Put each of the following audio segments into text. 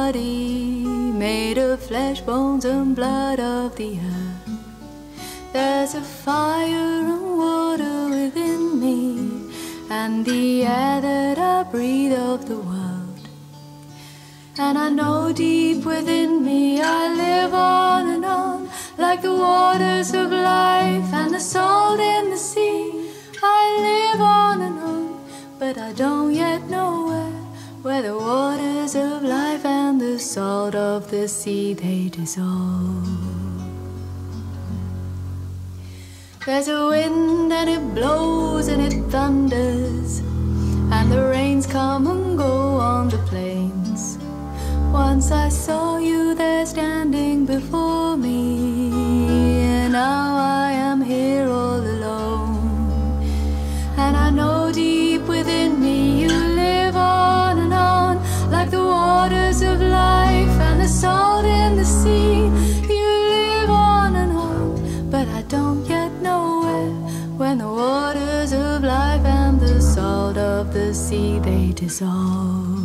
body made of flesh, bones, and blood of the earth. There's a fire and water within me, and the air that I breathe of the world. And I know deep within me I live on and on, like the waters of life and the salt in the sea. I live on and on, but I don't yet know where the waters of life and the salt of the sea, they dissolve. There's a wind and it blows and it thunders, and the rains come and go on the plains. Once I saw you there standing before me, and now I am here all alone. And I know deep within me you live on and on, like the waters of life and the salt in the sea. You live on and on, but I don't yet know when the waters of life and the salt of the sea, they dissolve.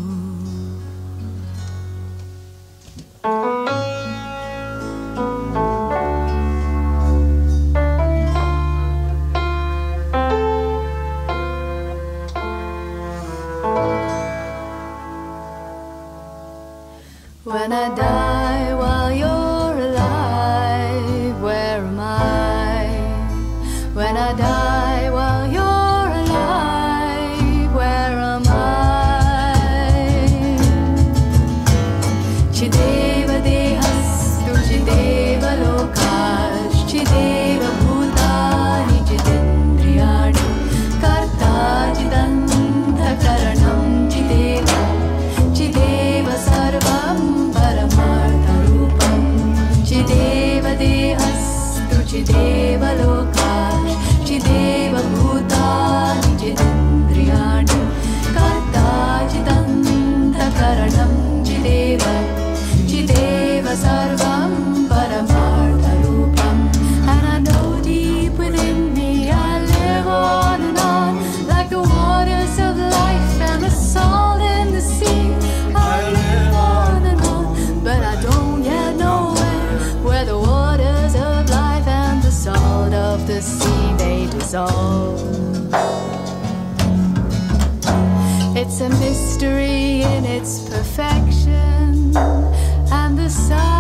When I die while you're alive, where am I? When I die while you're alive, where am I? Chideva dehastu, Chideva lokash, Chideva bhutani, Chidendriyani, Karta chidanta karanam, Chideva, Chideva sarvam paramartha rupam, Chideva dehastu, Chideva lokash, Chideva bhutani, Chidendriyani, Karta chidanta karanam, Chideva, Chideva sarvam paramartha rupam. And I know deep within me I live on and on, like the waters of life and the salt in the sea. I live on and on, but I don't yet know where the waters of life and the salt of the sea, they dissolve. It's a mystery in its perfection, and the sun